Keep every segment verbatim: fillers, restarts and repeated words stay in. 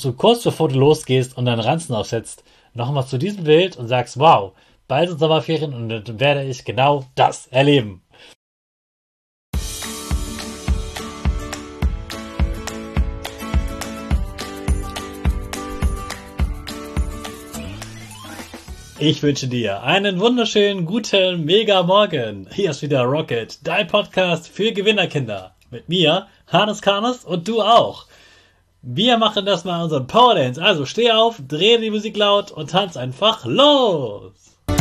So kurz bevor du losgehst und deinen Ranzen aufsetzt, nochmal zu diesem Bild und sagst, wow, bald sind Sommerferien und dann werde ich genau das erleben. Ich wünsche dir einen wunderschönen, guten, mega Morgen. Hier ist wieder Rocket, dein Podcast für Gewinnerkinder. Mit mir, Hannes Karnes und du auch. Wir machen das mal unseren Power Dance. Also steh auf, dreh die Musik laut und tanz einfach los.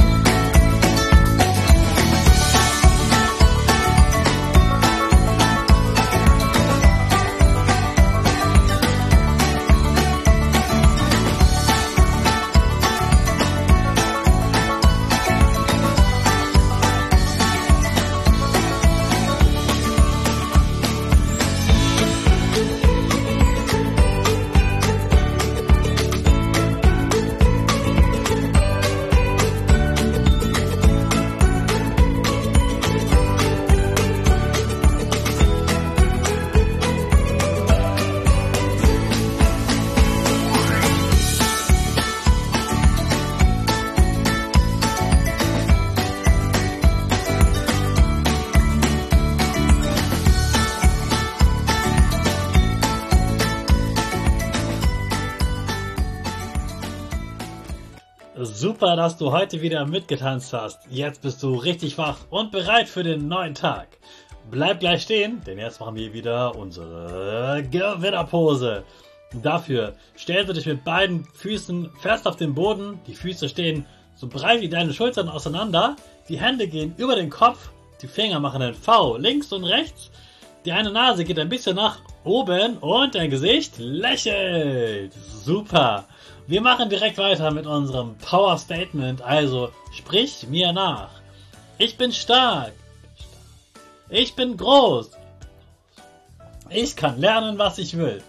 Super, dass du heute wieder mitgetanzt hast. Jetzt bist du richtig wach und bereit für den neuen Tag. Bleib gleich stehen, denn jetzt machen wir wieder unsere Gewinnerpose. Dafür stellst du dich mit beiden Füßen fest auf den Boden. Die Füße stehen so breit wie deine Schultern auseinander. Die Hände gehen über den Kopf. Die Finger machen ein V links und rechts. Die eine Nase geht ein bisschen nach oben und dein Gesicht lächelt. Super. Wir machen direkt weiter mit unserem Power Statement, also sprich mir nach. Ich bin stark. Ich bin groß. Ich kann lernen, was ich will.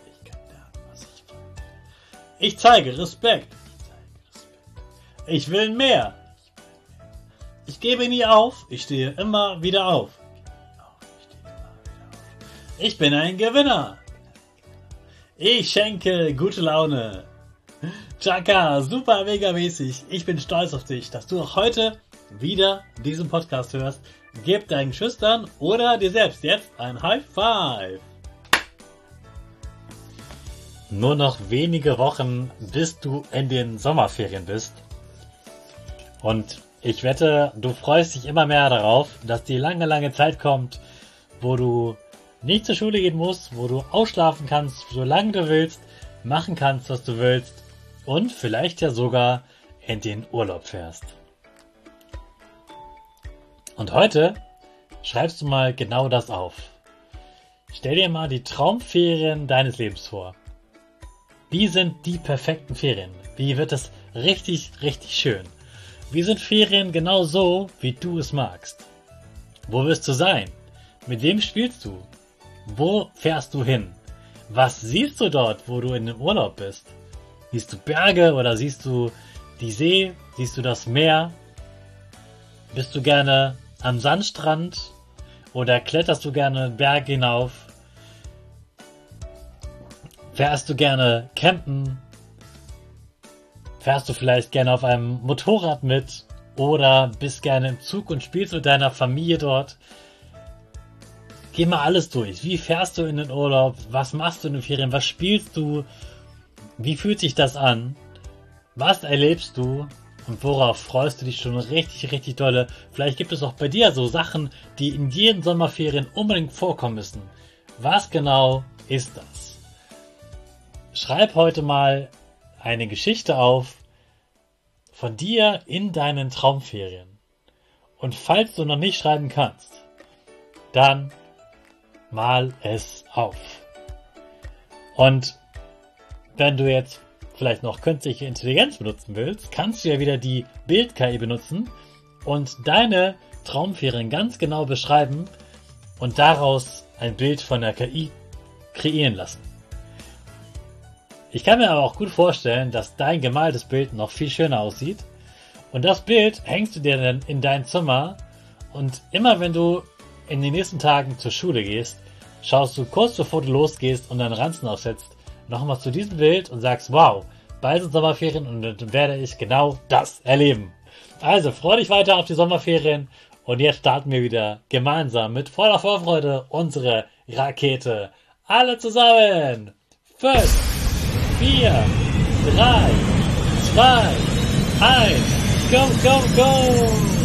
Ich zeige Respekt. Ich will mehr. Ich gebe nie auf. Ich stehe immer wieder auf. Ich bin ein Gewinner. Ich schenke gute Laune. Chaka, super mega mäßig. Ich bin stolz auf dich, dass du auch heute wieder diesen Podcast hörst. Gib deinen Schüchtern oder dir selbst jetzt ein High Five. Nur noch wenige Wochen, bis du in den Sommerferien bist. Und ich wette, du freust dich immer mehr darauf, dass die lange, lange Zeit kommt, wo du nicht zur Schule gehen musst, wo du ausschlafen kannst, solange du willst, machen kannst, was du willst. Und vielleicht ja sogar in den Urlaub fährst. Und heute schreibst du mal genau das auf. Stell dir mal die Traumferien deines Lebens vor. Wie sind die perfekten Ferien? Wie wird es richtig, richtig schön? Wie sind Ferien genau so, wie du es magst? Wo wirst du sein? Mit wem spielst du? Wo fährst du hin? Was siehst du dort, wo du in dem Urlaub bist? Siehst du Berge oder siehst du die See? Siehst du das Meer? Bist du gerne am Sandstrand? Oder kletterst du gerne Berg hinauf? Fährst du gerne campen? Fährst du vielleicht gerne auf einem Motorrad mit? Oder bist gerne im Zug und spielst mit deiner Familie dort? Geh mal alles durch. Wie fährst du in den Urlaub? Was machst du in den Ferien? Was spielst du? Wie fühlt sich das an? Was erlebst du? Und worauf freust du dich schon richtig, richtig dolle? Vielleicht gibt es auch bei dir so Sachen, die in jeden Sommerferien unbedingt vorkommen müssen. Was genau ist das? Schreib heute mal eine Geschichte auf von dir in deinen Traumferien. Und falls du noch nicht schreiben kannst, dann mal es auf. Und wenn du jetzt vielleicht noch künstliche Intelligenz benutzen willst, kannst du ja wieder die Bild-K I benutzen und deine Traumferien ganz genau beschreiben und daraus ein Bild von der K I kreieren lassen. Ich kann mir aber auch gut vorstellen, dass dein gemaltes Bild noch viel schöner aussieht und das Bild hängst du dir dann in dein Zimmer und immer wenn du in den nächsten Tagen zur Schule gehst, schaust du kurz bevor du losgehst und deinen Ranzen aufsetzt, nochmal zu diesem Bild und sagst, wow, bald sind Sommerferien und dann werde ich genau das erleben. Also, freu dich weiter auf die Sommerferien und jetzt starten wir wieder gemeinsam mit voller Vorfreude unsere Rakete. Alle zusammen! fünf, vier, drei, zwei, eins, go, go, go!